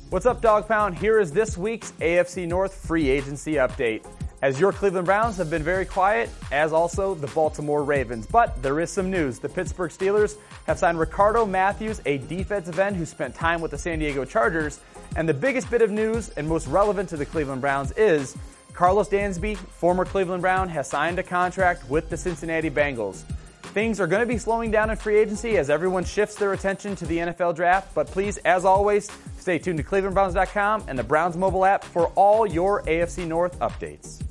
What's up, Dog Pound? Here is this week's AFC North free agency update. As your Cleveland Browns have been very quiet, as also the Baltimore Ravens. But there is some news. The Pittsburgh Steelers have signed Ricardo Matthews, a defensive end who spent time with the San Diego Chargers. And the biggest bit of news and most relevant to the Cleveland Browns is Carlos Dansby, former Cleveland Brown, has signed a contract with the Cincinnati Bengals. Things are going to be slowing down in free agency as everyone shifts their attention to the NFL draft. But please, as always, stay tuned to ClevelandBrowns.com and the Browns mobile app for all your AFC North updates.